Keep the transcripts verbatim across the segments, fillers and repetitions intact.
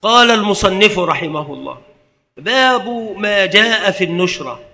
قال المصنف رحمه الله: باب ما جاء في النشرة،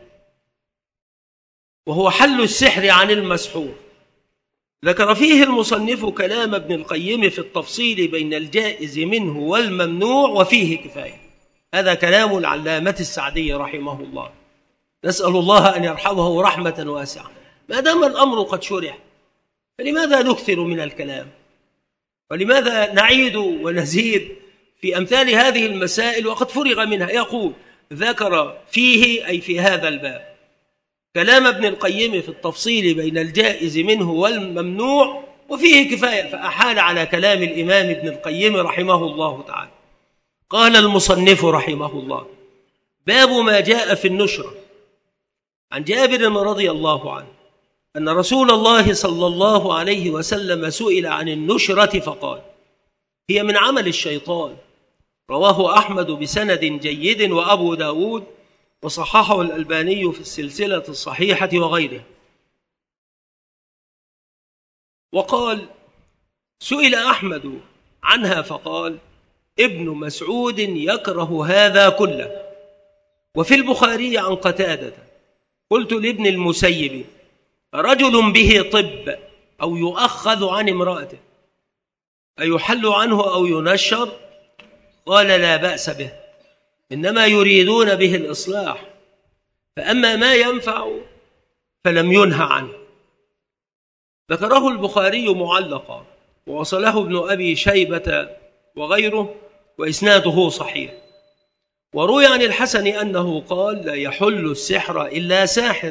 وهو حل السحر عن المسحور. ذكر فيه المصنف كلام ابن القيم في التفصيل بين الجائز منه والممنوع وفيه كفاية. هذا كلام العلامة السعدي رحمه الله، نسأل الله أن يرحمه رحمة واسعة. ما دام الأمر قد شرح فلماذا نكثر من الكلام، ولماذا نعيد ونزيد في أمثال هذه المسائل وقد فرغ منها؟ يقول: ذكر فيه أي في هذا الباب كلام ابن القيم في التفصيل بين الجائز منه والممنوع وفيه كفاية، فأحال على كلام الإمام ابن القيم رحمه الله تعالى. قال المصنف رحمه الله: باب ما جاء في النشرة. عن جابر رضي الله عنه أن رسول الله صلى الله عليه وسلم سئل عن النشرة فقال: هي من عمل الشيطان. رواه أحمد بسند جيد وأبو داود، وصححه الألباني في السلسلة الصحيحة وغيره. وقال: سئل أحمد عنها فقال: ابن مسعود يكره هذا كله. وفي البخاري عن قتادة: قلت لابن المسيب: رجل به طب أو يؤخذ عن امرأته أيحل عنه أو ينشر؟ قال: لا بأس به، إنما يريدون به الإصلاح، فأما ما ينفع فلم ينهى عنه. ذكره البخاري معلقا، ووصله ابن أبي شيبة وغيره، وإسناده صحيح. وروي عن الحسن أنه قال: لا يحل السحر إلا ساحر.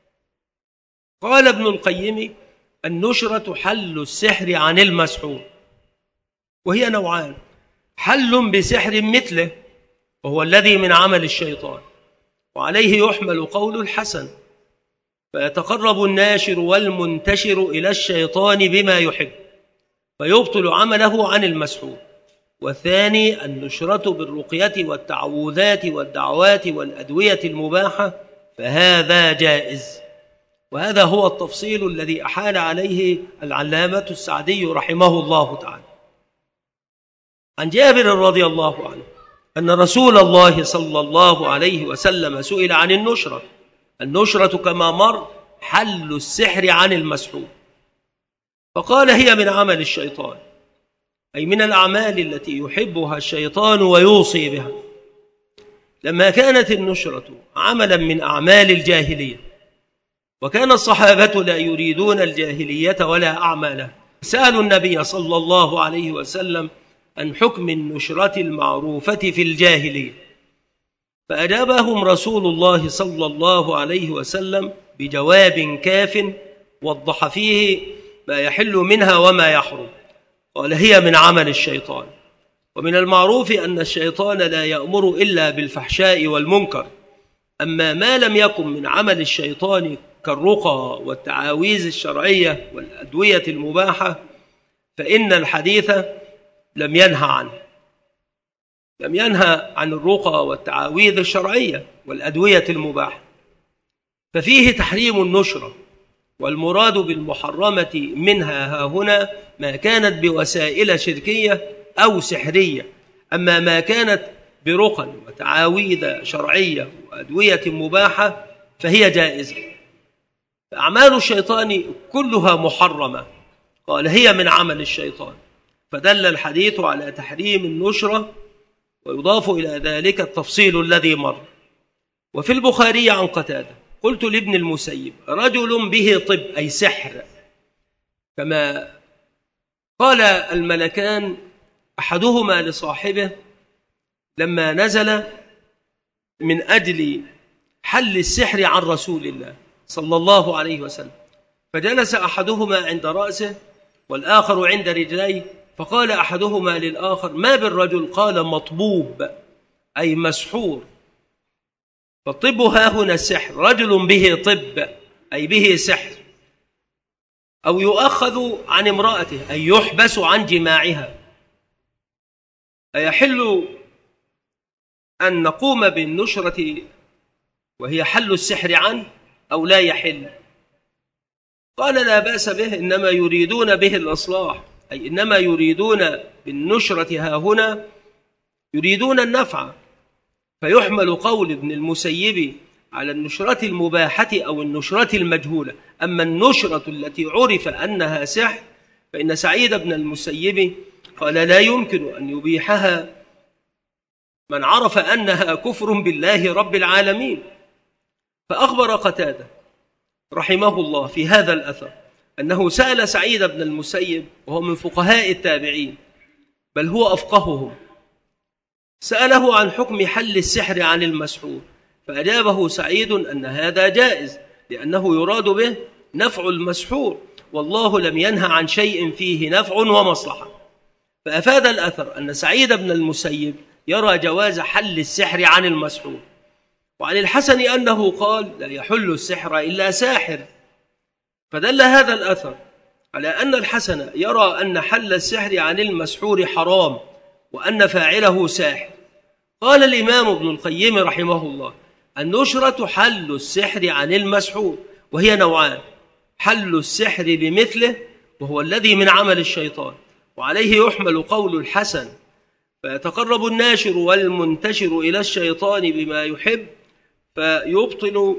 قال ابن القيم: النشرة حل السحر عن المسحور، وهي نوعان: حل بسحر مثله وهو الذي من عمل الشيطان، وعليه يحمل قول الحسن: فيتقرب الناشر والمنتشر إلى الشيطان بما يحب فيبطل عمله عن المسحور. والثاني النشرة بالرقية والتعوذات والدعوات والأدوية المباحة، فهذا جائز. وهذا هو التفصيل الذي أحال عليه العلامة السعدي رحمه الله تعالى. عن جابر رضي الله عنه أن رسول الله صلى الله عليه وسلم سئل عن النشرة. النشرة كما مر حل السحر عن المسحور، فقال: هي من عمل الشيطان، أي من الأعمال التي يحبها الشيطان ويوصي بها. لما كانت النشرة عملا من أعمال الجاهلية، وكان الصحابة لا يريدون الجاهلية ولا أعمالها، سألوا النبي صلى الله عليه وسلم عن حكم النشرة المعروفة في الجاهلية، فأجابهم رسول الله صلى الله عليه وسلم بجواب كاف وضح فيه ما يحل منها وما يحرم. قال: هي من عمل الشيطان. ومن المعروف أن الشيطان لا يأمر إلا بالفحشاء والمنكر، أما ما لم يكن من عمل الشيطان كالرقى والتعاويذ الشرعية والأدوية المباحة فإن الحديث لم ينهى عنه، لم ينهى عن الرقى والتعاويذ الشرعية والأدوية المباحة، ففيه تحريم النشرة. والمراد بالمحرمة منها ها هنا ما كانت بوسائل شركية أو سحرية، أما ما كانت برقى وتعاويذ شرعية وأدوية مباحة فهي جائزة. أعمال الشيطان كلها محرمة، قال: هي من عمل الشيطان، فدل الحديث على تحريم النشرة، ويضاف إلى ذلك التفصيل الذي مر. وفي البخاري عن قتادة: قلت لابن المسيب: رجل به طب أي سحر، كما قال الملكان أحدهما لصاحبه لما نزل من أجل حل السحر عن رسول الله صلى الله عليه وسلم، فجلس أحدهما عند رأسه والآخر عند رجليه، فقال أحدهما للآخر: ما بالرجل؟ قال: مطبوب أي مسحور. فالطب ها هنا السحر، رجل به طب أي به سحر. أو يؤخذ عن امرأته أي يحبس عن جماعها. أيحل أن نقوم بالنشرة وهي حل السحر عنه أو لا يحل؟ قال: لا بأس به، إنما يريدون به الإصلاح، أي إنما يريدون بالنشرة ها هنا يريدون النفع، فيحمل قول ابن المسيب على النشرة المباحة أو النشرة المجهولة. أما النشرة التي عرف أنها سحر فإن سعيد بن المسيب قال لا يمكن أن يبيحها من عرف أنها كفر بالله رب العالمين. فأخبر قتادة رحمه الله في هذا الأثر أنه سأل سعيد بن المسيب، وهو من فقهاء التابعين بل هو أفقههم، سأله عن حكم حل السحر عن المسحور، فأجابه سعيد أن هذا جائز لأنه يراد به نفع المسحور، والله لم ينهى عن شيء فيه نفع ومصلحة. فأفاد الأثر أن سعيد بن المسيب يرى جواز حل السحر عن المسحور. وعن الحسن أنه قال لا يحل السحر إلا ساحر، فدل هذا الأثر على أن الحسن يرى أن حل السحر عن المسحور حرام وأن فاعله ساحر. قال الإمام ابن القيم رحمه الله النشرة حل السحر عن المسحور، وهي نوعان: حل السحر بمثله وهو الذي من عمل الشيطان، وعليه يحمل قول الحسن فيتقرب الناشر والمنتشر إلى الشيطان بما يحب فيبطل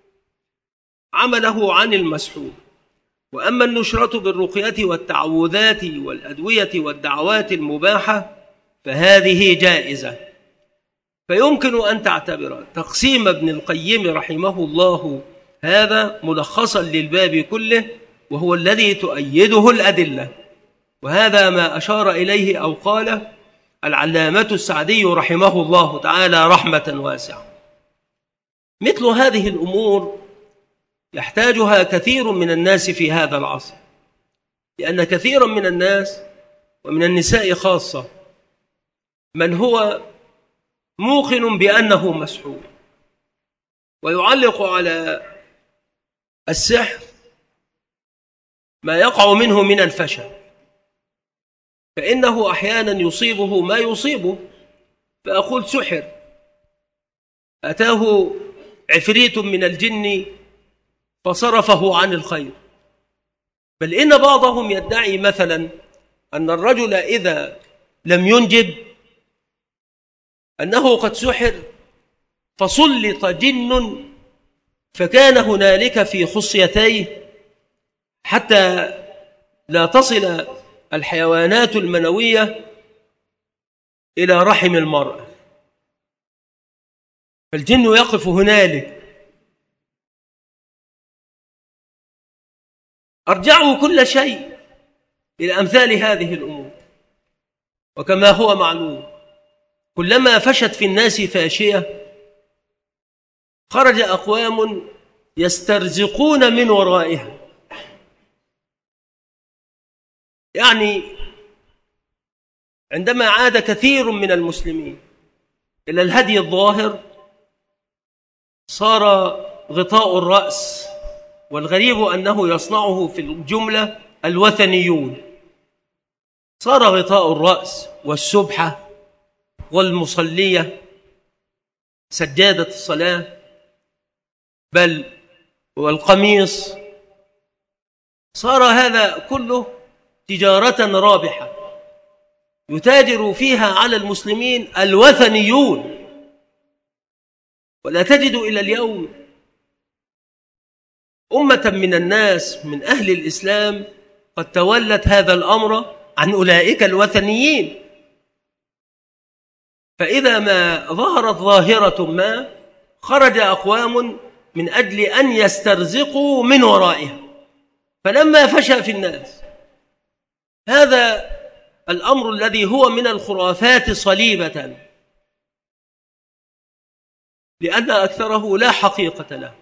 عمله عن المسحور. وأما النشرة بالرقية والتعوذات والأدوية والدعوات المباحة فهذه جائزة. فيمكن أن تعتبر تقسيم ابن القيم رحمه الله هذا ملخصا للباب كله، وهو الذي تؤيده الأدلة، وهذا ما أشار إليه أو قاله العلامة السعدي رحمه الله تعالى رحمة واسعة. مثل هذه الأمور يحتاجها كثير من الناس في هذا العصر، لأن كثيرا من الناس ومن النساء خاصة من هو موقن بأنه مسحور ويعلق على السحر ما يقع منه من الفشل، فإنه أحيانا يصيبه ما يصيبه، فأقول سحر، أتاه عفريت من الجن فصرفه عن الخير. بل إن بعضهم يدعي مثلا أن الرجل إذا لم ينجب أنه قد سحر فسلط جن فكان هنالك في خصيتيه حتى لا تصل الحيوانات المنوية إلى رحم المرأة، فالجن يقف هنالك. أرجعوا كل شيء إلى أمثال هذه الأمور. وكما هو معلوم كلما فشت في الناس فاشية خرج أقوام يسترزقون من ورائها. يعني عندما عاد كثير من المسلمين إلى الهدي الظاهر صار غطاء الرأس، والغريب أنه يصنعه في الجملة الوثنيون، صار غطاء الرأس والسبحة والمصلية سجادة الصلاة بل والقميص، صار هذا كله تجارة رابحة يتاجر فيها على المسلمين الوثنيون. ولا تجد إلى اليوم أمة من الناس من أهل الإسلام قد تولت هذا الأمر عن أولئك الوثنيين. فإذا ما ظهرت ظاهرة ما خرج أقوام من أجل أن يسترزقوا من ورائها، فلما فشى في الناس هذا الأمر الذي هو من الخرافات صليبة، لأن أكثره لا حقيقة له،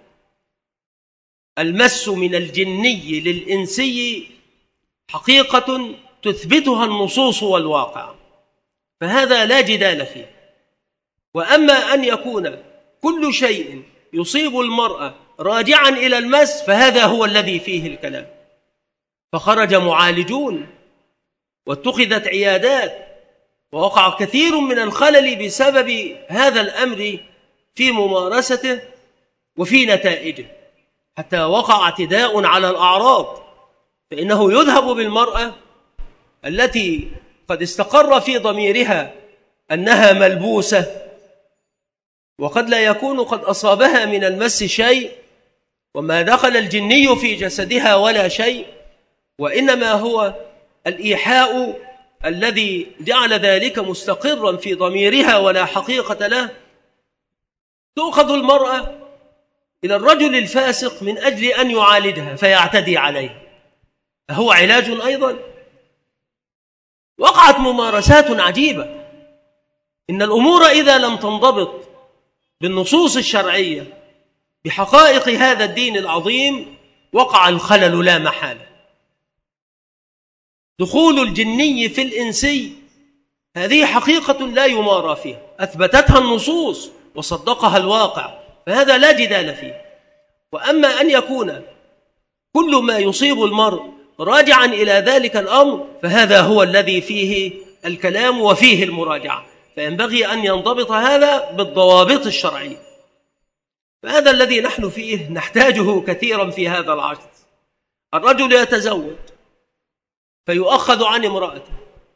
المس من الجني للإنسي حقيقة تثبتها النصوص والواقع، فهذا لا جدال فيه. وأما أن يكون كل شيء يصيب المرأة راجعا إلى المس فهذا هو الذي فيه الكلام. فخرج معالجون واتخذت عيادات ووقع كثير من الخلل بسبب هذا الأمر في ممارسته وفي نتائجه، حتى وقع اعتداء على الأعراض، فإنه يذهب بالمرأة التي قد استقر في ضميرها أنها ملبوسة، وقد لا يكون قد أصابها من المس شيء، وما دخل الجني في جسدها ولا شيء، وإنما هو الإيحاء الذي جعل ذلك مستقرا في ضميرها ولا حقيقة له. تؤخذ المرأة إلى الرجل الفاسق من أجل أن يعالجها فيعتدي عليه، هو علاج أيضا. وقعت ممارسات عجيبة. إن الأمور إذا لم تنضبط بالنصوص الشرعية بحقائق هذا الدين العظيم وقع الخلل لا محالة. دخول الجني في الإنسي هذه حقيقة لا يمارى فيها، أثبتتها النصوص وصدقها الواقع، فهذا لا جدال فيه. وأما أن يكون كل ما يصيب المرء راجعا إلى ذلك الأمر فهذا هو الذي فيه الكلام وفيه المراجعة، فينبغي أن ينضبط هذا بالضوابط الشرعية. فهذا الذي نحن فيه نحتاجه كثيرا في هذا العصر. الرجل يتزوج فيؤخذ عن امرأته،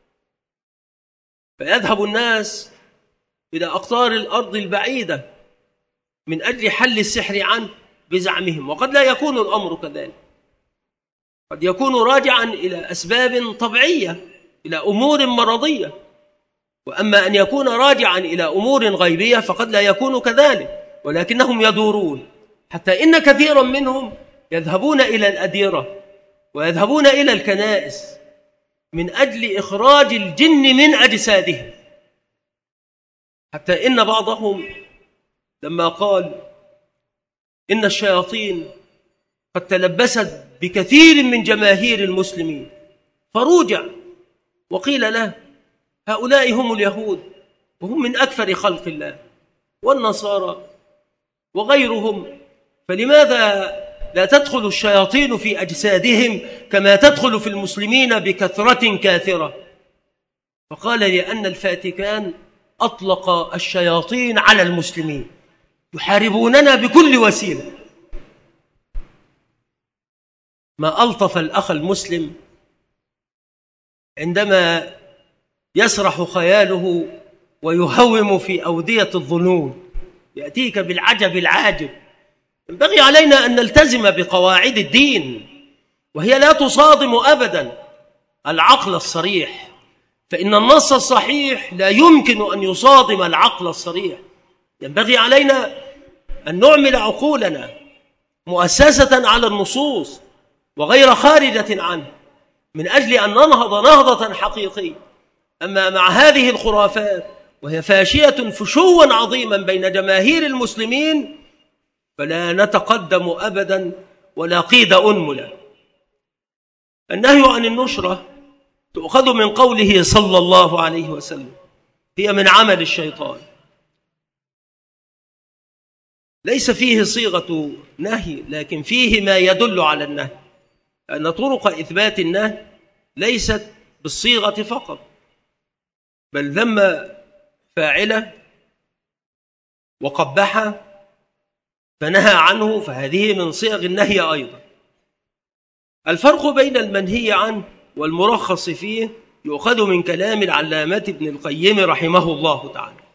فيذهب الناس إلى أقطار الأرض البعيدة من أجل حل السحر عنه بزعمهم، وقد لا يكون الأمر كذلك، قد يكون راجعا إلى أسباب طبيعية، إلى أمور مرضية. وأما أن يكون راجعا إلى أمور غيبية فقد لا يكون كذلك، ولكنهم يدورون، حتى إن كثيرا منهم يذهبون إلى الأديرة ويذهبون إلى الكنائس من أجل إخراج الجن من أجسادهم، حتى إن بعضهم لما قال إن الشياطين قد تلبست بكثير من جماهير المسلمين فروجع وقيل له هؤلاء هم اليهود وهم من أكثر خلق الله والنصارى وغيرهم، فلماذا لا تدخل الشياطين في أجسادهم كما تدخل في المسلمين بكثرة كاثرة؟ فقال لأن الفاتيكان أطلق الشياطين على المسلمين يحاربوننا بكل وسيلة. ما ألطف الأخ المسلم عندما يسرح خياله ويهوم في أودية الظنون، يأتيك بالعجب العاجب. ينبغي علينا أن نلتزم بقواعد الدين، وهي لا تصادم أبدا العقل الصريح، فإن النص الصحيح لا يمكن أن يصادم العقل الصريح. ينبغي علينا أن نعمل عقولنا مؤسسة على النصوص وغير خارجة عنه من أجل أن ننهض نهضة حقيقية. أما مع هذه الخرافات وهي فاشية فشوا عظيما بين جماهير المسلمين فلا نتقدم أبدا ولا قيد أنملا. النهي عن النشرة تؤخذ من قوله صلى الله عليه وسلم هي من عمل الشيطان، ليس فيه صيغة نهي لكن فيه ما يدل على النهي، أن طرق إثبات النهي ليست بالصيغة فقط، بل ذم فاعله وقبحه فنهى عنه، فهذه من صيغ النهي أيضا. الفرق بين المنهي عنه والمرخص فيه يؤخذ من كلام العلامة ابن القيم رحمه الله تعالى.